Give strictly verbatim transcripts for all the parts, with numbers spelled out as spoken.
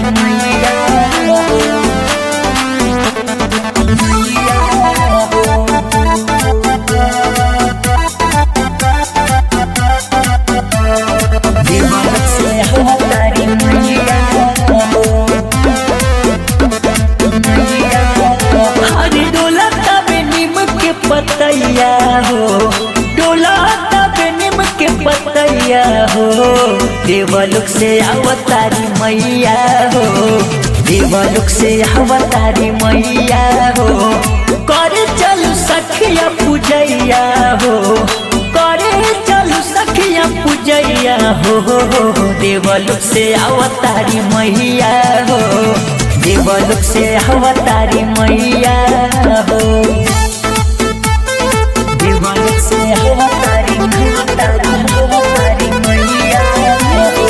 मैया हो, मैया हो। देवलोक से अवतारी मैया हो, मैया हो। हरे डोला तबे नीम के पतैया हो, डोला तबे नीम के पतैया हो। देवलोक से अवतारी मैया हो, देवलोक से अवतारी मैया हो। करे चलू सखिया पूजैया हो, करे चलू सखिया पूजैया हो। देवलोक से अवतारी मैया हो, देवलोक से अवतारी मैया हो। देवलोक से अवतारी अवतारी अवतारी मैया हो,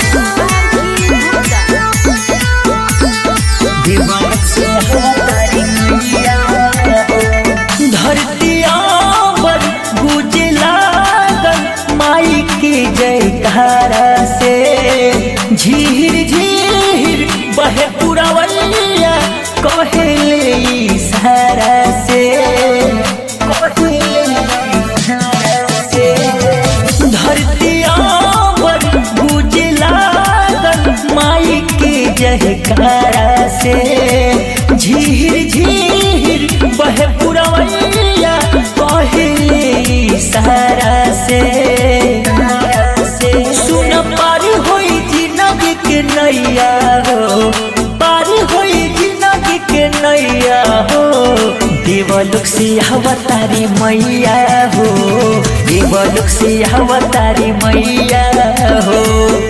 देवलोक से अवतारी मैया हो। धरतिया पर गूंजे लागल माई के जयकारा से, झीर झीर बहे पुरवैया कहेले इशारा से, कहेले इशारा से। धरतिया पर गूंजे लागल माई के जयकारा से, झीर झीर बहे पुरवैया कहेले इशारा से। सुन पार होई जिंदगी के नैया हो, पार होई जिंदगी के नैया हो। देवलोक से अवतारी मैया हो, देवलोक से अवतारी मैया हो।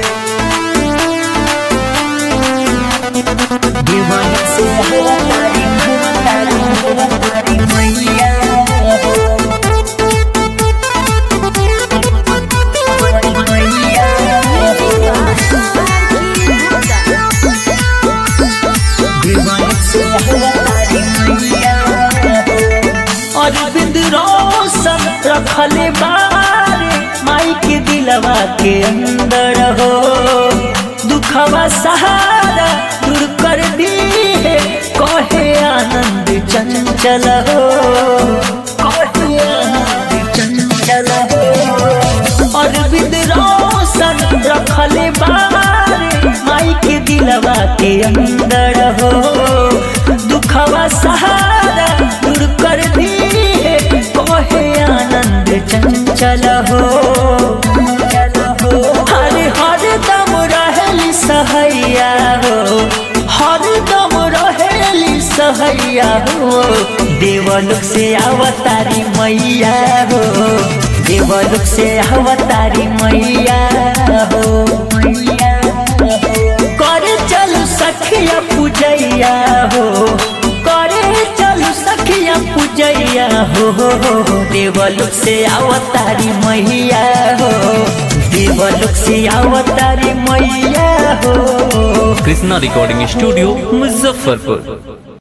देवलोक से अवतारी अवतारी अवतारी मैया हो, मैया हो। देवलोक से अवतारी मैया हो। अरविंद रोशन रखले बारे माई के दिलवा के अंदर हो। दुखवा सहारा दूर कर दी है कहे आनंद चंचल हो, कहे आनंद चंचल हो। अरविंद रोशन रखले बारे माई के दिलवा के अंदर हो। दुखवा सहारा दूर कर दी है कहे आनंद चंचल हो। हरे हर दम रहेली सहैया हो, हर दम रहेली सहैया हो। देवलोक से अवतारी मैया हो, देवलोक से अवतारी मैया हो, मैया हो। करे चलू सखिया पूजैया हो, करे चलू सखिया पूजैया हो। देवलोक से अवतारी मैया हो, देवलोक से अवतारी मैया हो। Krishna recording studio Muzaffarpur.